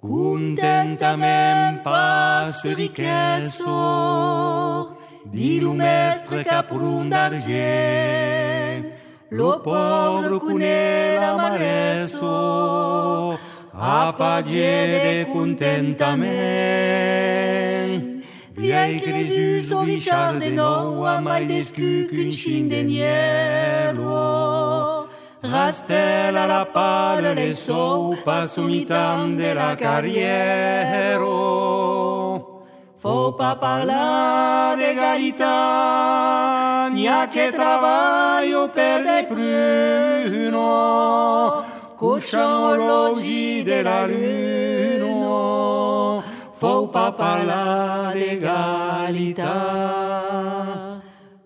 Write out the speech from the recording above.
Contentament pas riquesso, dit lo mestre capron d'argent, lo pobre connaît la maresso, a pager de contentament. Viei Cresus o Richard de nou a mai descu qu'un chin de nielo. Rastella la palla le sou pas somitam de la carriero. Faut pas parlar d'égalité, ni a che travaglio per dei pruno, cocciologi della luna. Faut pas parler d'égalité.